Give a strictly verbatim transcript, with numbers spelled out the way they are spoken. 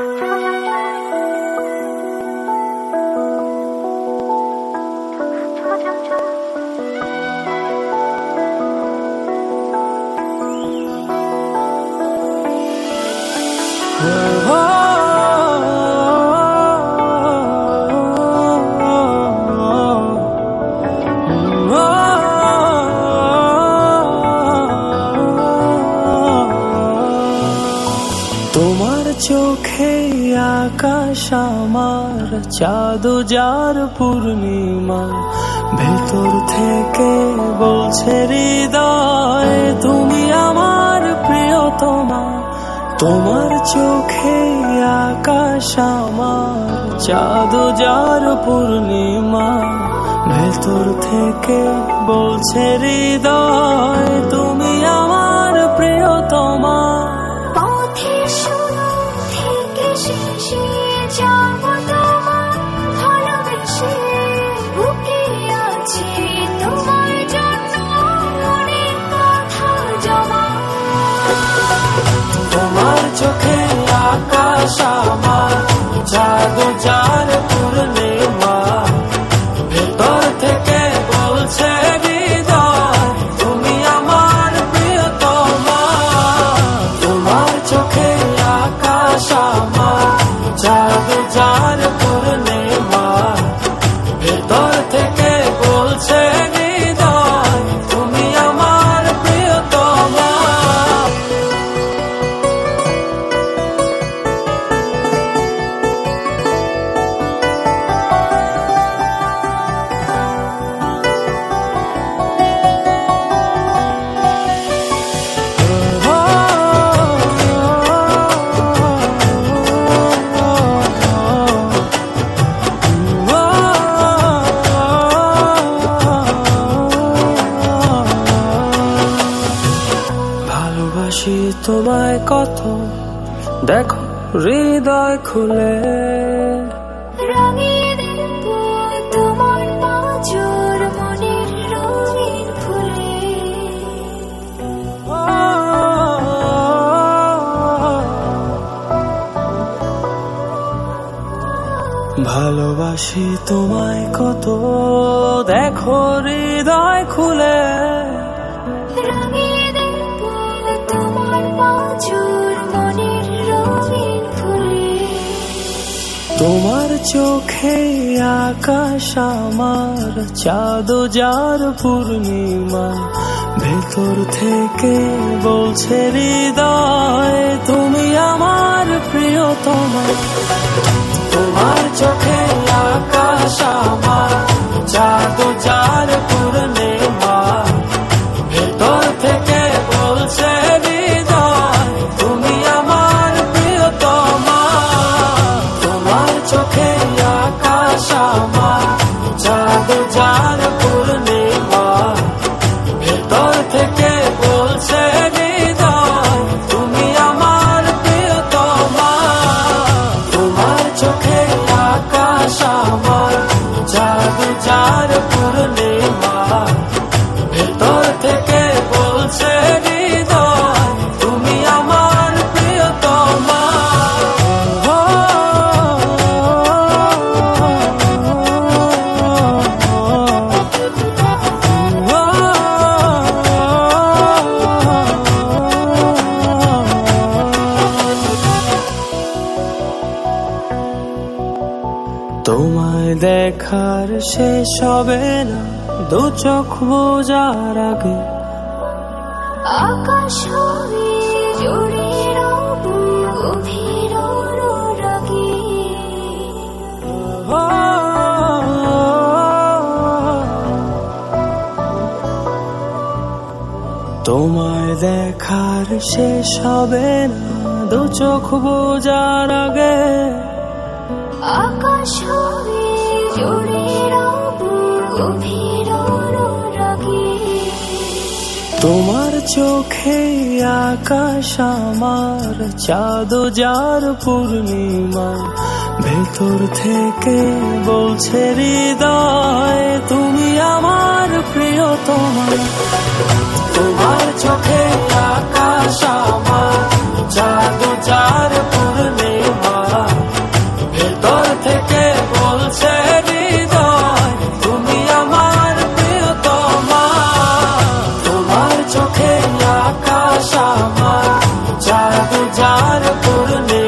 তোমার চোখে আকাশ আমার চাঁদ যার পূর্ণিমা, ভেতর থেকে বলছে হৃদয় তুমি আমার প্রিয়তমা। তোমার চোখে আকাশ আমার চাঁদ যার পূর্ণিমা, ভেতর থেকে বলছে হৃদয় তুমি আমার প্রিয়তমা। তোমার চোখে আকাশ আমার চাঁদ যার পূর্ণিমা, ভেতর থেকে বলছে হৃদয় তুমি আমার প্রিয়তমা। তোমার চোখে আকাশ আমার চাঁদ যার পূর্ণিমা, ভেতর থেকে বলছে হৃদয় তুমি আমার প্রিয়তমা। ভালোবাসি তোমায় কত, দেখো হৃদয় খুলে রাঙিয়ে দেব তোমার পাঁজর মনের রঙিন ফুলে। ভালোবাসি তোমায় কত, দেখো হৃদয় খুলে রাঙিয়ে দেব তোমার পাঁজর মনের রঙিন ফুলে। তোমার চোখে আকাশ আমার চাঁদ যার পূর্ণিমা, ভেতর থেকে বলছে হৃদয় তুমি আমার প্রিয়তমা। তোমার চোখে আকাশ আমার চাঁদ যার পূর্ণিমা, ভেতর থেকে বলছে হৃদয় তুমি আমার প্রিয়তমা। তোমার চোখে আকাশ আমার চাঁদ যার পূর্ণিমা, ভেতর থেকে বলছে হৃদয় তুমি আমার প্রিয়তমা। তোমার চোখে আকাশ আমার চাঁদ যার পূর্ণিমা, ভেতর থেকে বলছে হৃদয় তুমি আমার প্রিয়তমা। তোমায় দেখার শেষ হবে না দু চোখ বোঝার আগে, আকাশ হবে জুড়ে রব গভীর অনুরাগে। তোমায় দেখার শেষ হবে না দু চোখ বোঝার আগে, আকাশ হবে জুড়ে রব গভীর অনুরাগে। তোমার চোখে আকাশ আমার চাঁদ যার পূর্ণিমা, ভেতর থেকে বলছে হৃদয় তুমি আমার প্রিয়তমা। তোমার চোখে আকাশ আমার চাঁদ যার পূর্ণিমা, যার পূর্ণে